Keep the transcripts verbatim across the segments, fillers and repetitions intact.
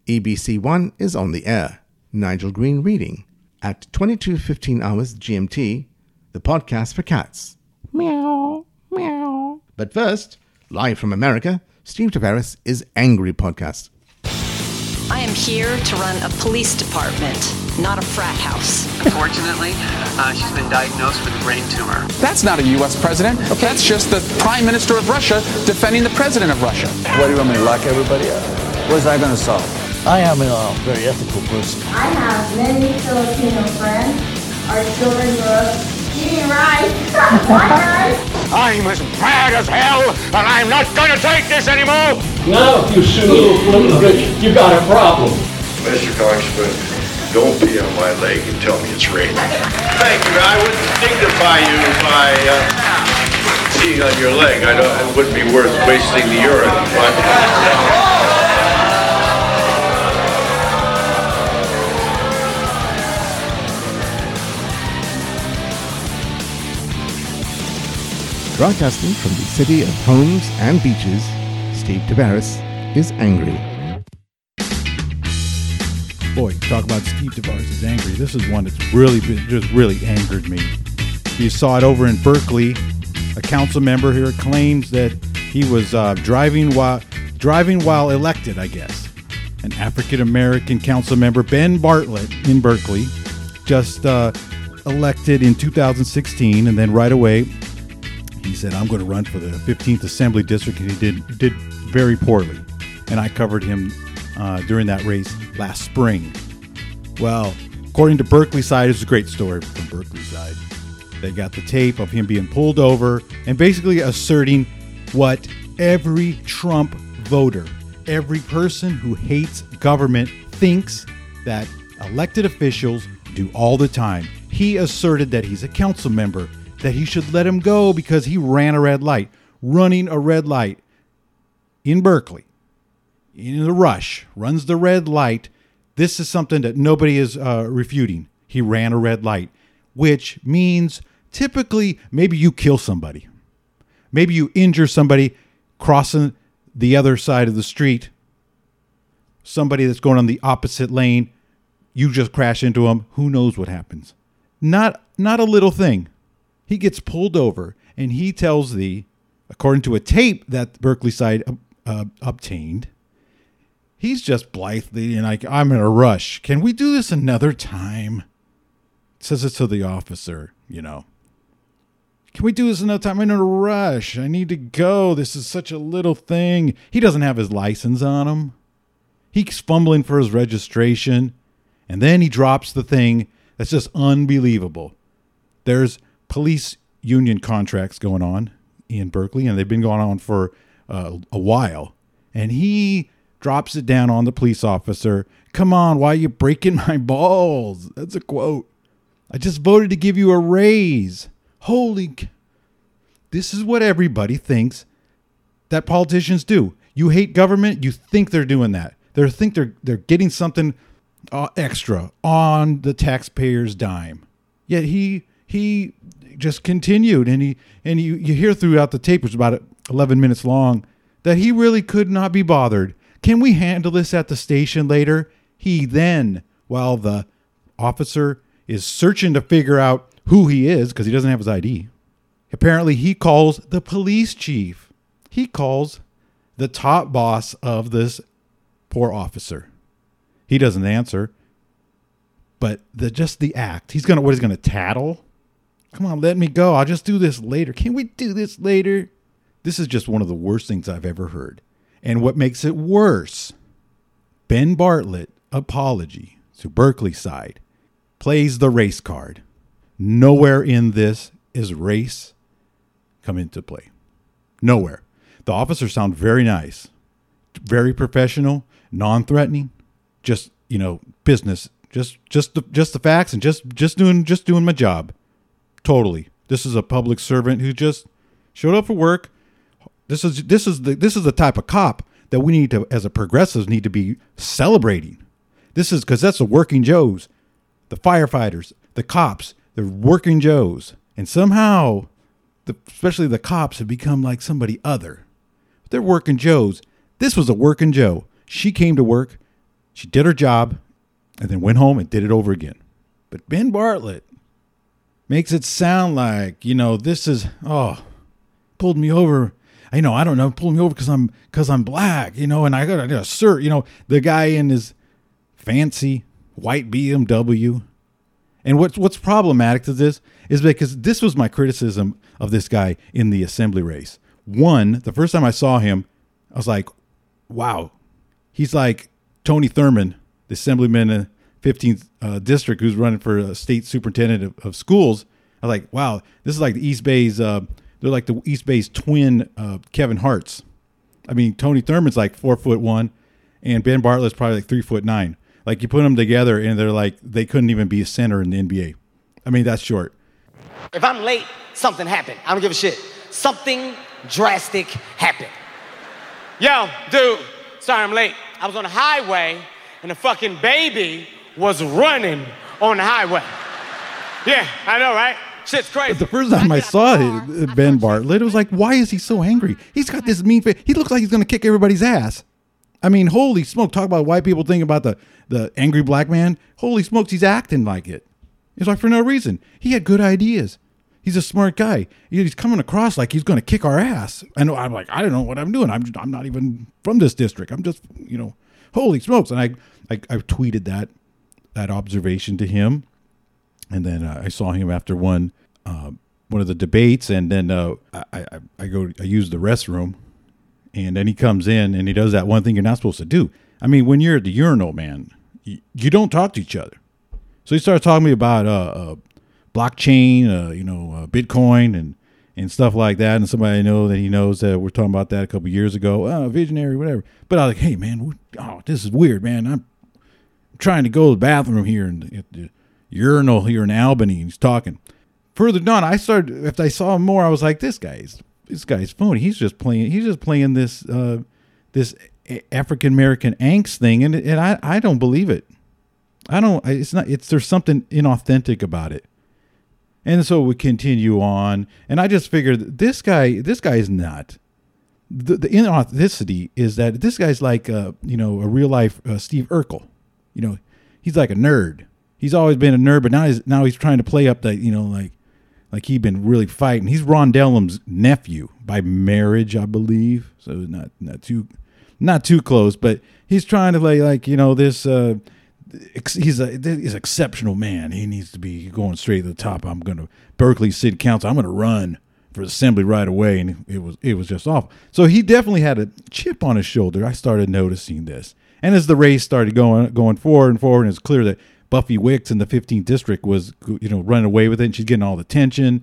E B C One is on the air. Nigel Green reading. At twenty-two fifteen hours G M T, the podcast for cats. Meow, meow. But first, live from America, Steve Tavares is Angry Podcast. I am here to run a police department, not a frat house. Unfortunately, uh, she's been diagnosed with a brain tumor. That's not a U S president. Okay. That's just the Prime Minister of Russia defending the President of Russia. What do you want me to lock everybody up? What is that going to solve? I am a very ethical person. I have many Filipino friends. Our children grow up eating rice. Why rice? I'm as mad as hell, and I'm not going to take this anymore. Now, if you shoot a little flippin' bitch, you got a problem. Mister Congressman, don't pee on my leg and tell me it's raining. Thank you. I wouldn't dignify you by uh, peeing on your leg. I don't. It wouldn't be worth wasting the urine. But broadcasting from the city of homes and beaches, Steve Tavares is Angry. Boy, talk about Steve Tavares is Angry. This is one that's really, just really angered me. You saw it over in Berkeley. A council member here claims that he was uh, driving while driving while elected, I guess. An African-American council member, Ben Bartlett, in Berkeley, just uh, elected in two thousand sixteen, and then right away, he said, I'm going to run for the fifteenth Assembly District, and he did did very poorly. And I covered him uh, during that race last spring. Well, according to Berkeley side, it's a great story from Berkeley side. They got the tape of him being pulled over and basically asserting what every Trump voter, every person who hates government thinks that elected officials do all the time. He asserted that he's a council member, that he should let him go because he ran a red light. Running a red light in Berkeley, in the rush, runs the red light. This is something that nobody is uh, refuting. He ran a red light, which means typically maybe you kill somebody. Maybe you injure somebody crossing the other side of the street. Somebody that's going on the opposite lane, you just crash into them. Who knows what happens? Not, not a little thing. He gets pulled over, and he tells the, according to a tape that Berkeley side uh, obtained, he's just blithely and like, I'm in a rush. Can we do this another time? Says it to the officer, you know. Can we do this another time? I'm in a rush. I need to go. This is such a little thing. He doesn't have his license on him. He's fumbling for his registration, and then he drops the thing that's just unbelievable. There's police union contracts going on in Berkeley, and they've been going on for uh, a while. And he drops it down on the police officer. Come on, why are you breaking my balls? That's a quote. I just voted to give you a raise. Holy... This is what everybody thinks that politicians do. You hate government, you think they're doing that. They think they're they're getting something uh, extra on the taxpayer's dime. Yet he he just continued, and he and you, you hear throughout the tape, which is about eleven minutes long, that he really could not be bothered. Can we handle this at the station later? He then, while the officer is searching to figure out who he is, because he doesn't have his I D, apparently he calls the police chief. He calls the top boss of this poor officer. He doesn't answer, but the just the act. He's gonna what? He's gonna tattle. Come on, let me go. I'll just do this later. Can we do this later? This is just one of the worst things I've ever heard. And what makes it worse, Ben Bartlett apology to Berkeley side plays the race card. Nowhere in this is race come into play. Nowhere. The officers sound very nice, very professional, non-threatening, just, you know, business, just just the just the facts and just just doing just doing my job. Totally. This is a public servant who just showed up for work. This is this is the this is the type of cop that we need to, as a progressives, need to be celebrating. This is because that's the working Joes, the firefighters, the cops, the working Joes, and somehow, the, especially the cops, have become like somebody other. They're working Joes. This was a working Joe. She came to work She did her job and then went home and did it over again. But Ben Bartlett makes it sound like, you know, this is, oh, pulled me over. I know, I don't know, pulled me over because I'm because I'm black, you know, and I got to assert, you know, the guy in his fancy white B M W. And what's what's problematic to this is because this was my criticism of this guy in the assembly race. One, the first time I saw him, I was like, wow, he's like Tony Thurman, the assemblyman in fifteenth uh, district who's running for uh, state superintendent of, of schools. I was like, wow, this is like the East Bay's, uh, they're like the East Bay's twin uh, Kevin Hart's. I mean, Tony Thurman's like four foot one and Ben Bartlett's probably like three foot nine. Like you put them together and they're like, they couldn't even be a center in the N B A. I mean, that's short. If I'm late, something happened. I don't give a shit. Something drastic happened. Yo, dude, sorry I'm late. I was on the highway and the fucking baby was running on the highway. Yeah, I know, right? Shit's crazy. But the first time I saw it, Ben Bartlett, it was like, why is he so angry? He's got this mean face. He looks like he's going to kick everybody's ass. I mean, holy smoke. Talk about white people thinking about the, the angry black man. Holy smokes, he's acting like it. It's like for no reason. He had good ideas. He's a smart guy. He's coming across like he's going to kick our ass. And I'm like, I don't know what I'm doing. I'm I'm not even from this district. I'm just, you know, holy smokes. And I I, I tweeted that that observation to him. And then uh, I saw him after one uh, one of the debates. And then uh, I, I I go I use the restroom. And then he comes in and he does that one thing you're not supposed to do. I mean, when you're at the urinal, man, you, you don't talk to each other. So he started talking to me about uh, uh, blockchain, uh, you know, uh, Bitcoin and, and stuff like that. And somebody I know that he knows that we're talking about that a couple years ago. Oh, visionary, whatever. But I was like, hey, man, oh, this is weird, man. I'm trying to go to the bathroom here and at the urinal here in Albany. And he's talking. Further down, I started, if I saw him more, I was like, this guy's this guy's phony. He's just playing. He's just playing this uh, this African American angst thing, and and I, I don't believe it. I don't. It's not. It's there's something inauthentic about it. And so we continue on, and I just figured this guy. This guy is not. The, the inauthenticity is that this guy's like uh, you know a real life uh, Steve Urkel. You know, he's like a nerd. He's always been a nerd, but now he's now he's trying to play up that you know like like he's been really fighting. He's Ron Dellum's nephew by marriage, I believe. So not not too not too close, but he's trying to play like you know this. Uh, He's a he's an exceptional man. He needs to be going straight to the top. I'm going to Berkeley City Council. I'm going to run for assembly right away, and it was it was just awful. So he definitely had a chip on his shoulder. I started noticing this, and as the race started going going forward and forward, and it's clear that Buffy Wicks in the fifteenth district was you know running away with it, and she's getting all the attention.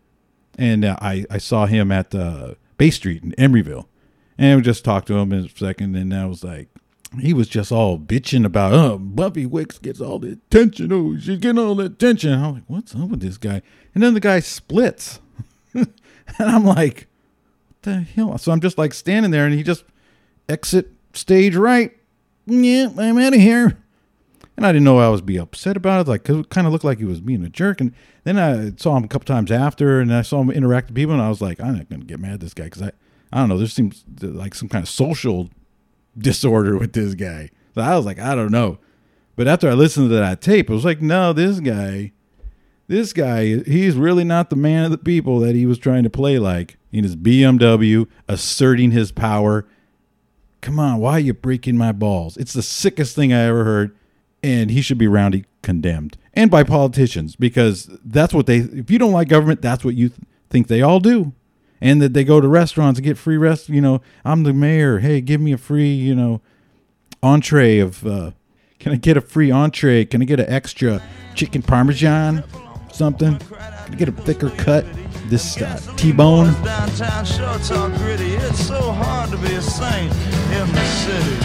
And uh, I I saw him at uh, Bay Street in Emeryville, and we just talked to him in a second, and I was like. He was just all bitching about, oh, Buffy Wicks gets all the attention. Oh, she's getting all the attention. I'm like, what's up with this guy? And then the guy splits. And I'm like, what the hell? So I'm just like standing there and he just exit stage right. Yeah, I'm out of here. And I didn't know I was be upset about it. Like, cause it kind of looked like he was being a jerk. And then I saw him a couple times after and I saw him interact with people. And I was like, I'm not going to get mad at this guy. Cause I, I don't know. There seems like some kind of social disorder with this guy. So I was like, I don't know. But after I listened to that tape, I was like, no, this guy, this guy, he's really not the man of the people that he was trying to play like in his B M W, asserting his power. Come on, why are you breaking my balls? It's the sickest thing I ever heard. And he should be roundly condemned. And by politicians, because that's what they, if you don't like government, that's what you th- think they all do. And that they go to restaurants and get free rest. You know, I'm the mayor. Hey, give me a free, you know, entree of, uh, can I get a free entree? Can I get an extra chicken Parmesan? Something? Can I get a thicker cut? This uh, T-bone? Downtown show talk gritty. It's so hard to be a saint in the city.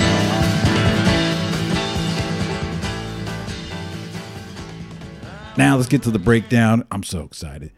Now let's get to the breakdown. I'm so excited.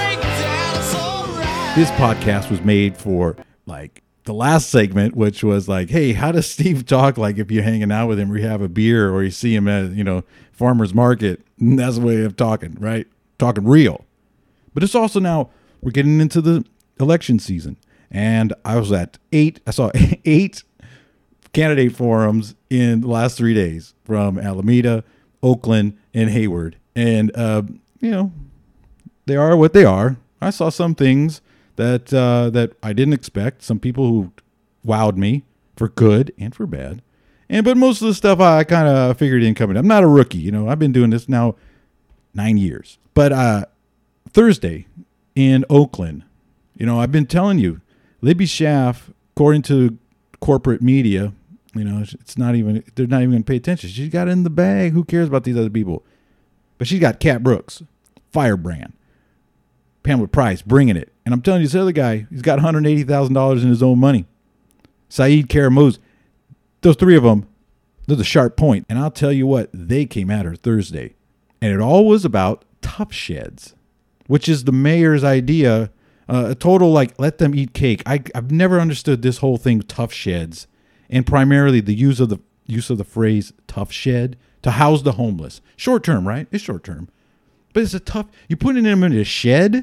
This podcast was made for like the last segment, which was like, hey, how does Steve talk? Like if you're hanging out with him or you have a beer or you see him at, you know, farmer's market. That's the way of talking, right? Talking real. But it's also now we're getting into the election season. And I was at eight. I saw eight candidate forums in the last three days from Alameda, Oakland, and Hayward. And, uh, you know, they are what they are. I saw some things that uh, that I didn't expect. Some people who wowed me for good and for bad. And but most of the stuff I kind of figured in coming. I'm not a rookie. You know, I've been doing this now nine years. But uh, Thursday in Oakland, you know, I've been telling you, Libby Schaaf, according to corporate media, you know, it's not even, they're not even going to pay attention. She's got it in the bag. Who cares about these other people? But she's got Cat Brooks, Firebrand, Pamela Price, bringing it. And I'm telling you, this other guy, he's got one hundred eighty thousand dollars in his own money. Saeed Karamuz, those three of them, they're the sharp point. And I'll tell you what, they came at her Thursday. And it all was about tough sheds, which is the mayor's idea. Uh, a total, like, let them eat cake. I, I've never understood this whole thing, tough sheds, and primarily the use of the use of the phrase tough shed to house the homeless. Short term, right? It's short term. But it's a tough, you're putting them in a shed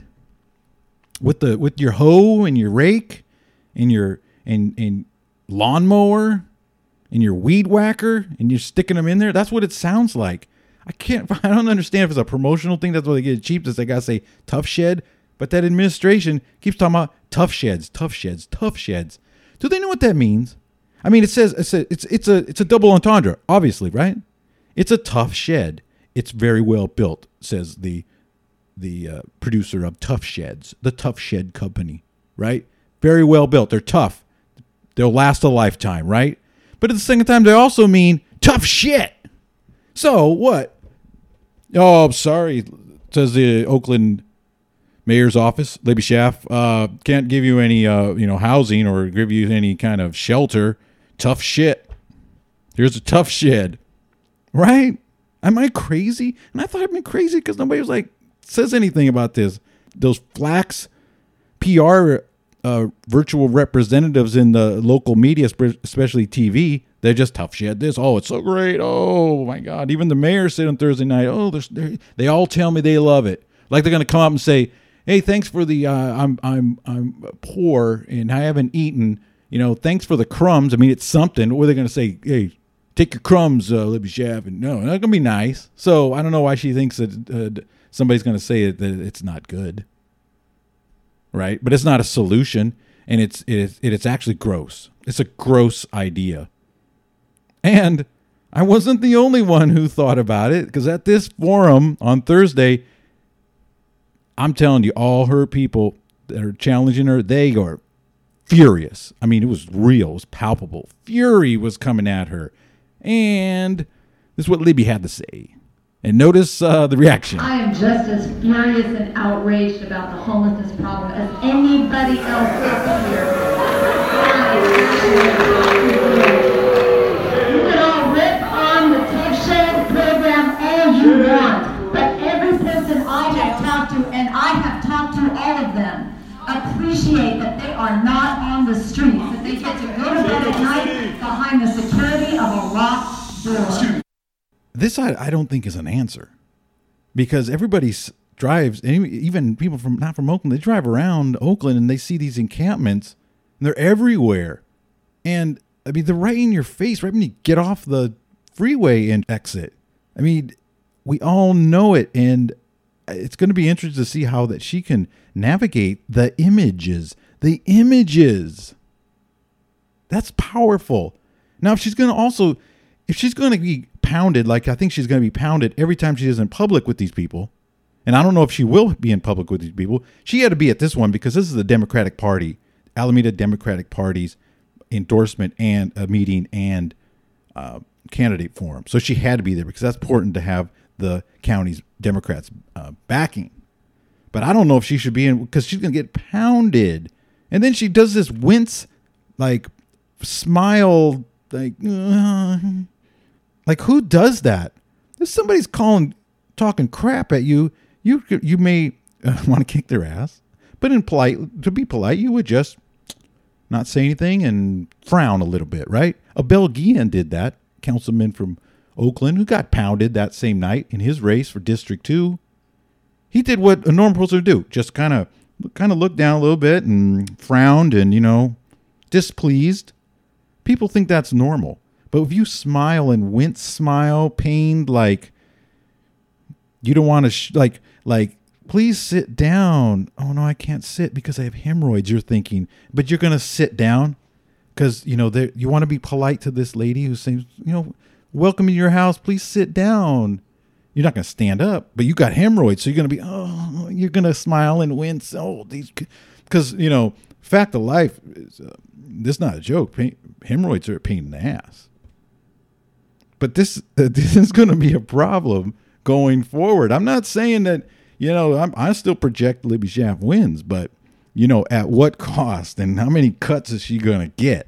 with the with your hoe and your rake and your and, and lawnmower and your weed whacker, and you're sticking them in there. That's what it sounds like. I can't, I don't understand if it's a promotional thing. That's why they get it cheap. That they got to say tough shed. But that administration keeps talking about tough sheds, tough sheds, tough sheds. Do they know what that means? I mean, it says it's a, it's it's a it's a double entendre, obviously, right? It's a tough shed. It's very well built, says the the uh, producer of Tough Sheds, the Tough Shed Company, right? Very well built. They're tough. They'll last a lifetime, right? But at the same time, they also mean tough shit. So what? Oh, I'm sorry, says the Oakland mayor's office. Libby Schaaf uh, can't give you any, uh, you know, housing or give you any kind of shelter. Tough shit. Here's a tough shed, right? Am I crazy? And I thought I'd been crazy because nobody was like says anything about this. Those flax P R uh, virtual representatives in the local media, especially T V, they're just tough shit. This, oh, it's so great. Oh my God! Even the mayor said on Thursday night, oh, they all tell me they love it. Like they're going to come up and say, hey, thanks for the, uh, I'm I'm I'm poor and I haven't eaten, you know, thanks for the crumbs. I mean, it's something. Or they're going to say, hey, take your crumbs, uh, Libby Schaaf. And no, not going to be nice. So I don't know why she thinks that uh, somebody's going to say that it's not good. Right? But it's not a solution. And it's, it's, it's actually gross. It's a gross idea. And I wasn't the only one who thought about it, because at this forum on Thursday, I'm telling you, all her people that are challenging her, they are furious. I mean, it was real. It was palpable. Fury was coming at her. And this is what Libby had to say. And notice uh, the reaction. I am just as furious and outraged about the homelessness problem as anybody else up here. You can all rip on the Tough Shed program all you want, but every person I have talked to, and I have talked to all of them, appreciate that they are not on the streets, that they get to go to bed at night behind the security of a locked door. This I, I don't think is an answer, because everybody drives, and even people from not from Oakland, they drive around Oakland and they see these encampments, and they're everywhere. And I mean, they're right in your face, right when you get off the freeway and exit. I mean, we all know it, and it's going to be interesting to see how that she can navigate the images, the images. That's powerful. Now, if she's going to also, if she's going to be pounded, like I think she's going to be pounded every time she is in public with these people, and I don't know if she will be in public with these people, she had to be at this one because this is the Democratic Party, Alameda Democratic Party's endorsement and a meeting and uh, candidate forum. So she had to be there because that's important to have the county's Democrats uh, backing. But I don't know if she should be in, because she's going to get pounded. And then she does this wince, like smile, like, uh, like who does that? If somebody's calling, talking crap at you, you you may uh, want to kick their ass. But in polite, to be polite, you would just not say anything and frown a little bit, right? Abel Guillen did that, councilman from Oakland, who got pounded that same night in his race for District Two. He did what a normal person would do, just kind of kind of looked down a little bit and frowned and, you know, displeased. People think that's normal. But if you smile and wince smile, pained, like you don't want to, sh- like, like, please sit down. Oh, no, I can't sit because I have hemorrhoids, you're thinking. But you're going to sit down because, you know, you want to be polite to this lady who's saying, you know, welcome to your house. Please sit down. You're not going to stand up, but you got hemorrhoids. So you're going to be, oh, you're going to smile and wince. Oh, these, because, you know, fact of life, is, uh, this is not a joke. Pain, hemorrhoids are a pain in the ass. But this, uh, this is going to be a problem going forward. I'm not saying that, you know, I'm, I still project Libby Schaaf wins, but, you know, at what cost and how many cuts is she going to get?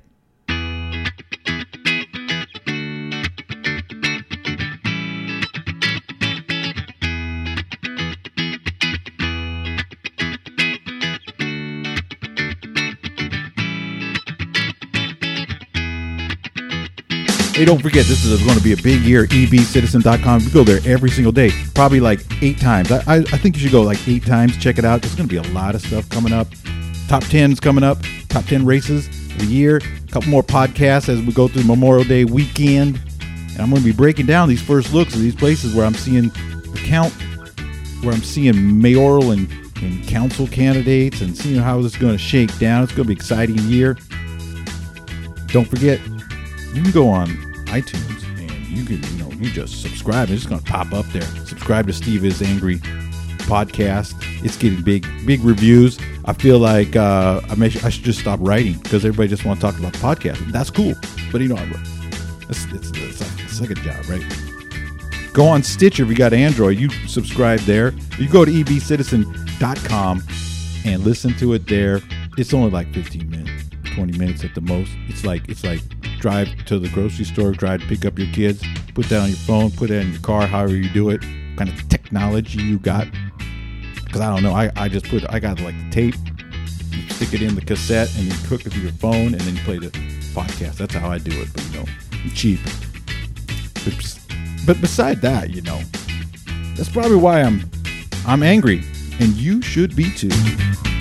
Hey, don't forget, this is going to be a big year, E B Citizen dot com. You go there every single day, probably like eight times. I, I, I think you should go like eight times, check it out. There's going to be a lot of stuff coming up. Top tens coming up, top ten races of the year. A couple more podcasts as we go through Memorial Day weekend. And I'm going to be breaking down these first looks of these places where I'm seeing the count, where I'm seeing mayoral and, and council candidates and seeing how this is going to shake down. It's going to be an exciting year. Don't forget, you can go on iTunes and you can, you know, you just subscribe. It's just going to pop up there. Subscribe to Steve is Angry podcast. It's getting big, big reviews. I feel like uh, I, may, I should just stop writing because everybody just want to talk about the podcast. That's cool, but you know, it's, it's, it's, like, it's like a job, right? Go on Stitcher if you got Android. You subscribe there. You go to E B Citizen dot com and listen to it there. It's only like fifteen minutes, twenty minutes at the most. It's like it's like. Drive to the grocery store, drive to pick up your kids, put that on your phone, put it in your car, however you do it, kind of technology you got. Because I don't know, I, I just put, I got like the tape, you stick it in the cassette, and you hook it to your phone, and then you play the podcast. That's how I do it, but you know, I'm cheap. But, but beside that, you know, that's probably why I'm, I'm angry, and you should be too.